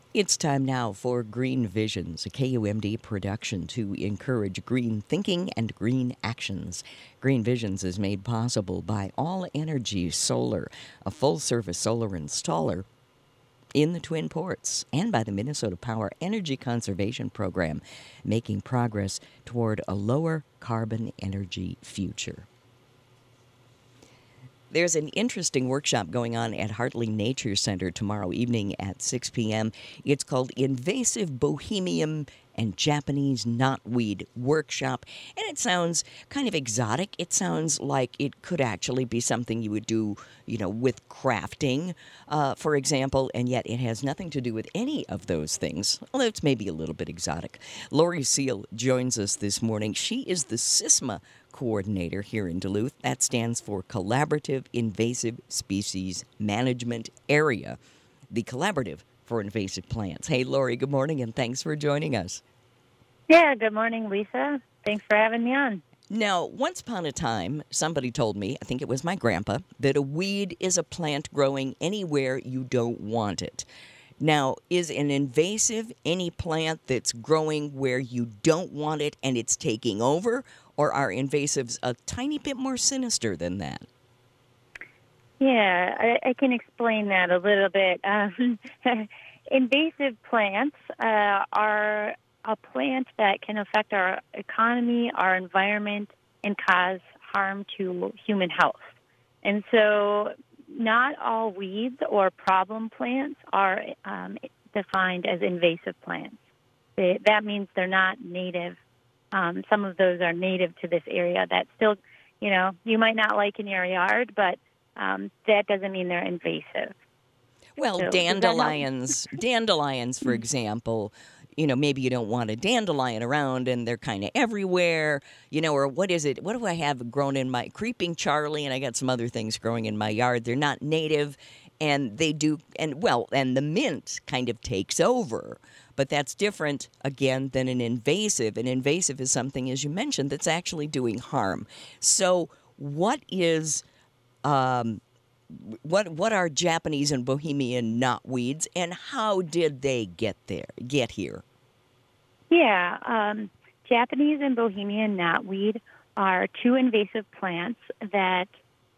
It's time now for Green Visions, a KUMD production to encourage green thinking and green actions. Green Visions is made possible by All Energy Solar, a full-service solar installer in the Twin Ports, and by the Minnesota Power Energy Conservation Program, making progress toward a lower carbon energy future. There's an interesting workshop going on at Hartley Nature Center tomorrow evening at 6 p.m. It's called Invasive Bohemian and Japanese Knotweed Workshop, and it sounds kind of exotic. It sounds like it could actually be something you would do, with crafting, for example, and yet it has nothing to do with any of those things, although it's maybe a little bit exotic. Lori Seal joins us this morning. She is the SISMA coordinator here in Duluth. That stands for Collaborative Invasive Species Management Area, the Collaborative for Invasive Plants. Hey, Lori, good morning, and thanks for joining us. Yeah, good morning, Lisa. Thanks for having me on. Now, once upon a time, somebody told me, I think it was my grandpa, that a weed is a plant growing anywhere you don't want it. Now, is an invasive any plant that's growing where you don't want it and it's taking over, or are invasives a tiny bit more sinister than that? Yeah, I can explain that a little bit. Invasive plants are a plant that can affect our economy, our environment, and cause harm to human health. And so not all weeds or problem plants are defined as invasive plants. That means they're not native. Some of those are native to this area that still, you might not like in your yard, but that doesn't mean they're invasive. Well, So, dandelions, for example, maybe you don't want a dandelion around and they're kind of everywhere, or what is it? What do I have grown in my creeping Charlie? And I got some other things growing in my yard. They're not native and they do, and the mint kind of takes over. But that's different, again, than an invasive. An invasive is something, as you mentioned, that's actually doing harm. So what is... What are Japanese and Bohemian knotweeds, and how did they get here? Yeah, Japanese and Bohemian knotweed are two invasive plants that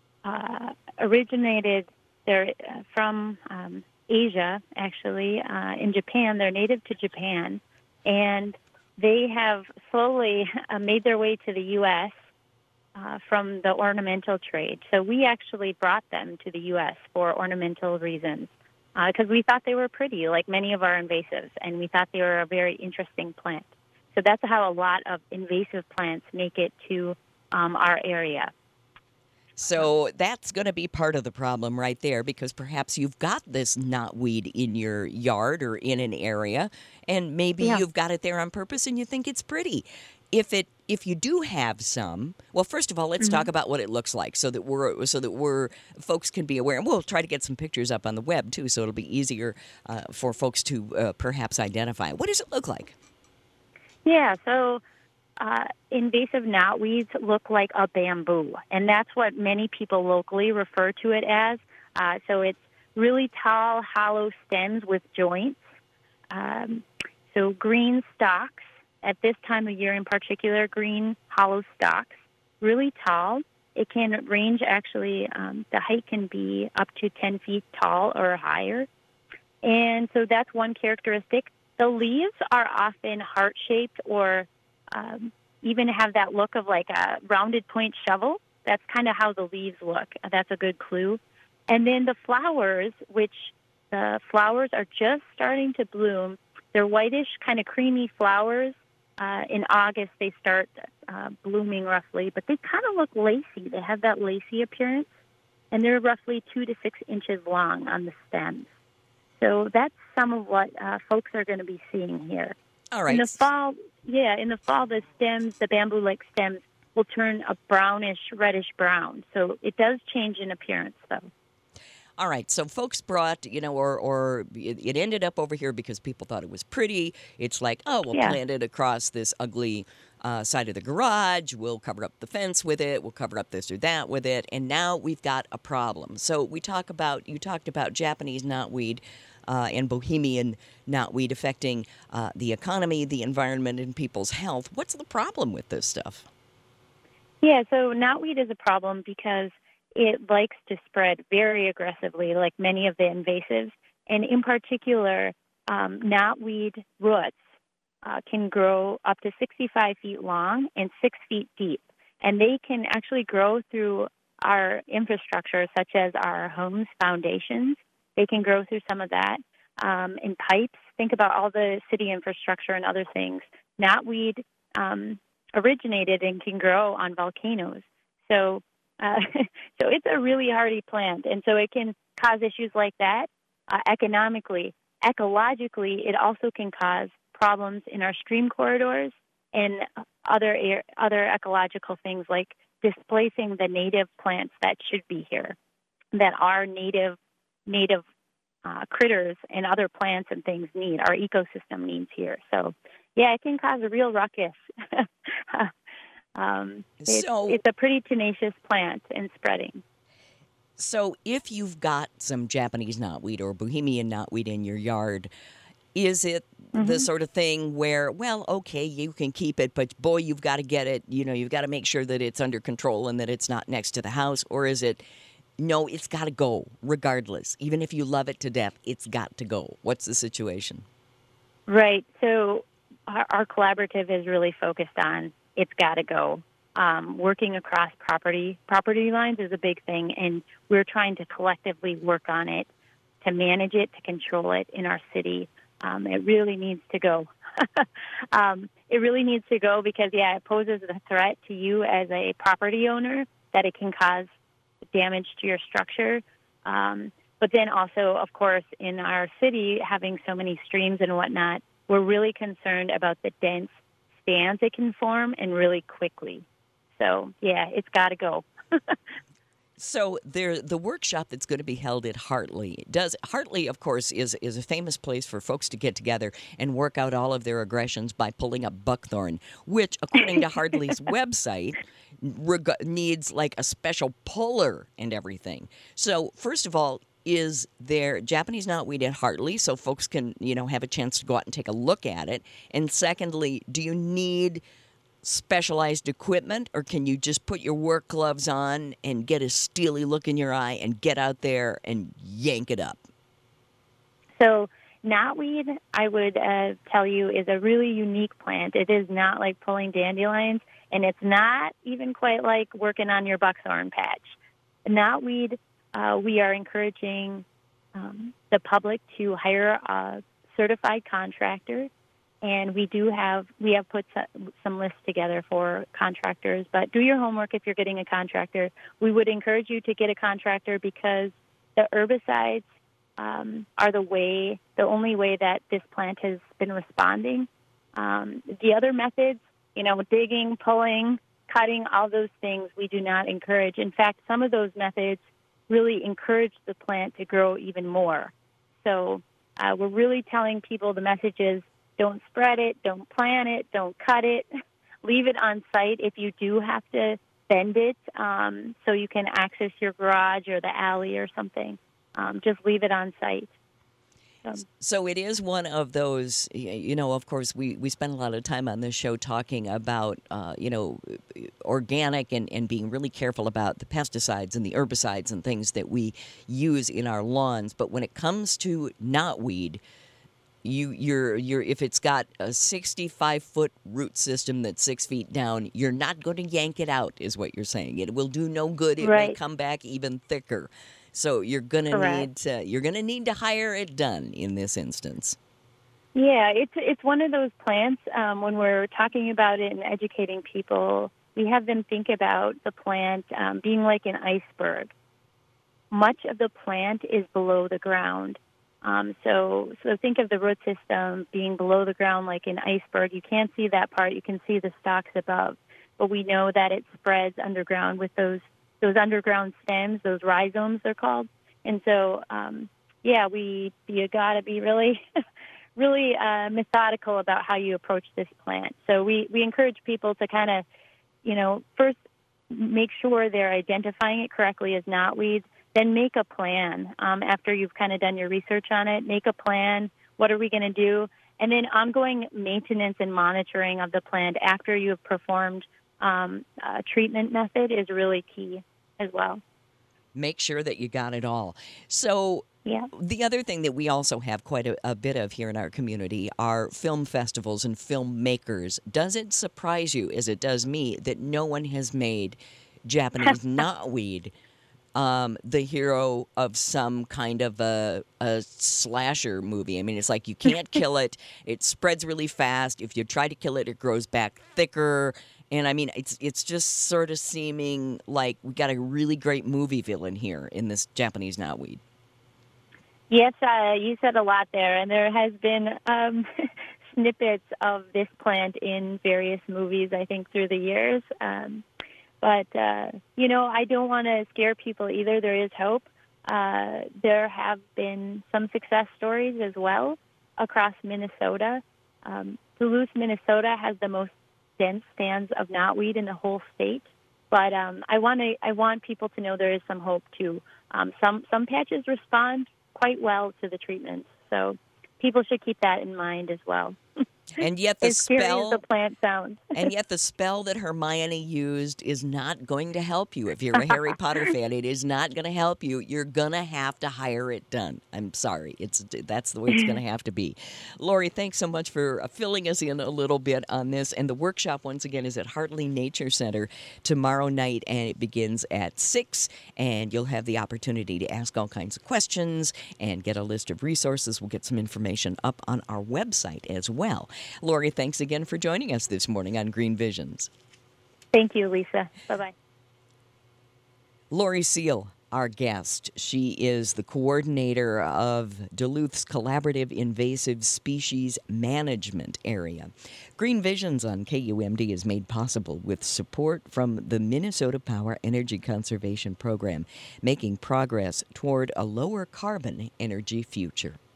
originated from Asia, actually, in Japan. They're native to Japan, and they have slowly made their way to the U.S. From the ornamental trade. So we actually brought them to the U.S. for ornamental reasons because we thought they were pretty, like many of our invasives, and we thought they were a very interesting plant. So that's how a lot of invasive plants make it to our area. So that's going to be part of the problem right there, because perhaps you've got this knotweed in your yard or in an area, and maybe you've got it there on purpose and you think it's pretty. If you do have some, well, first of all, let's talk about what it looks like so that folks can be aware, and we'll try to get some pictures up on the web too, so it'll be easier for folks to perhaps identify. What does it look like? Yeah, so invasive knotweeds look like a bamboo, and that's what many people locally refer to it as. So it's really tall, hollow stems with joints. So green stalks. At this time of year in particular, green hollow stalks, really tall. It can range actually, the height can be up to 10 feet tall or higher. And so that's one characteristic. The leaves are often heart-shaped or even have that look of like a rounded point shovel. That's kind of how the leaves look. That's a good clue. And then the flowers, which the flowers are just starting to bloom. They're whitish, kind of creamy flowers. In August, they start blooming roughly, but they kind of look lacy. They have that lacy appearance, and they're roughly 2 to 6 inches long on the stems. So that's some of what folks are going to be seeing here. All right. In the fall, the stems, the bamboo-like stems, will turn a brownish, reddish brown. So it does change in appearance, though. All right, so folks brought, or it ended up over here because people thought it was pretty. It's like, we'll plant it across this ugly side of the garage. We'll cover up the fence with it. We'll cover up this or that with it. And now we've got a problem. So you talked about Japanese knotweed. and Bohemian knotweed affecting the economy, the environment, and people's health. What's the problem with this stuff? Yeah, so knotweed is a problem because it likes to spread very aggressively, like many of the invasives. And in particular, knotweed roots can grow up to 65 feet long and 6 feet deep. And they can actually grow through our infrastructure, such as our homes, foundations. They can grow through some of that in pipes. Think about all the city infrastructure and other things. Knotweed originated and can grow on volcanoes. So, so it's a really hardy plant, and so it can cause issues like that economically. Ecologically, it also can cause problems in our stream corridors and other ecological things like displacing the native plants that should be here, that our native critters and other plants and things need, our ecosystem needs here. So, yeah, it can cause a real ruckus. It's a pretty tenacious plant and spreading. So if you've got some Japanese knotweed or Bohemian knotweed in your yard, is it the sort of thing where, well, okay, you can keep it, but boy, you've got to get it, you've got to make sure that it's under control and that it's not next to the house? Or is it, no, it's got to go regardless. Even if you love it to death, it's got to go? What's the situation? Right. So our collaborative is really focused on it's got to go. Working across property lines is a big thing, and we're trying to collectively work on it, to manage it, to control it in our city. It really needs to go. It really needs to go because, it poses a threat to you as a property owner, that it can cause damage to your structure. But then also, of course, in our city, having so many streams and whatnot, we're really concerned about the dense stands it can form and really quickly. So, it's got to go. So the workshop that's going to be held at Hartley, Hartley, of course, is a famous place for folks to get together and work out all of their aggressions by pulling up buckthorn, which, according to Hartley's website, needs like a special puller and everything. So, first of all, is there Japanese knotweed at Hartley so folks can, have a chance to go out and take a look at it? And secondly, do you need specialized equipment, or can you just put your work gloves on and get a steely look in your eye and get out there and yank it up? So knotweed, I would tell you, is a really unique plant. It is not like pulling dandelions, and it's not even quite like working on your buckthorn patch. Knotweed, we are encouraging the public to hire a certified contractor. And we have put some lists together for contractors. But do your homework if you're getting a contractor. We would encourage you to get a contractor because the herbicides are the only way that this plant has been responding. The other methods, digging, pulling, cutting, all those things we do not encourage. In fact, some of those methods really encourage the plant to grow even more. So we're really telling people the message is, don't spread it, don't plant it, don't cut it. Leave it on site if you do have to bend it so you can access your garage or the alley or something. Just leave it on site. So it is one of those, of course, we spend a lot of time on this show talking about, organic and being really careful about the pesticides and the herbicides and things that we use in our lawns. But when it comes to knotweed, you're if it's got a 65-foot root system that's 6 feet down, you're not going to yank it out, is what you're saying. It will do no good. It may come back even thicker. So you're going to need to hire it done in this instance. Yeah, it's one of those plants. When we're talking about it and educating people, we have them think about the plant being like an iceberg. Much of the plant is below the ground. So think of the root system being below the ground like an iceberg. You can't see that part. You can see the stalks above. But we know that it spreads underground with those underground stems, those rhizomes they're called. And so, you got to be really, really methodical about how you approach this plant. So we encourage people to kind of, first make sure they're identifying it correctly as knotweed. then make a plan after you've kind of done your research on it. Make a plan. What are we going to do? And then ongoing maintenance and monitoring of the plant after you have performed a treatment method is really key as well. Make sure that you got it all. So Yeah. the other thing that we also have quite a bit of here in our community are film festivals and filmmakers. Does it surprise you, as it does me, that no one has made Japanese knotweed the hero of some kind of a slasher movie? I mean, it's like you can't kill it. It spreads really fast. If you try to kill it, it grows back thicker. And I mean, it's just sort of seeming like we got a really great movie villain here in this Japanese knotweed. Yes, you said a lot there, and there has been snippets of this plant in various movies, I think, through the years. But I don't want to scare people either. There is hope. There have been some success stories as well across Minnesota. Duluth, Minnesota has the most dense stands of knotweed in the whole state. But I want people to know there is some hope too. Some patches respond quite well to the treatments, so people should keep that in mind as well. And yet the as scary as spell the plant sounds. and yet the spell that Hermione used is not going to help you. If you're a Harry Potter fan, it is not going to help you. You're going to have to hire it done. I'm sorry. That's the way it's going to have to be. Lori, thanks so much for filling us in a little bit on this. And the workshop, once again, is at Hartley Nature Center tomorrow night, and it begins at 6. And you'll have the opportunity to ask all kinds of questions and get a list of resources. We'll get some information up on our website as well. Lori, thanks again for joining us this morning on Green Visions. Thank you, Lisa. Bye-bye. Lori Seal, our guest. She is the coordinator of Duluth's Collaborative Invasive Species Management Area. Green Visions on KUMD is made possible with support from the Minnesota Power Energy Conservation Program, making progress toward a lower carbon energy future.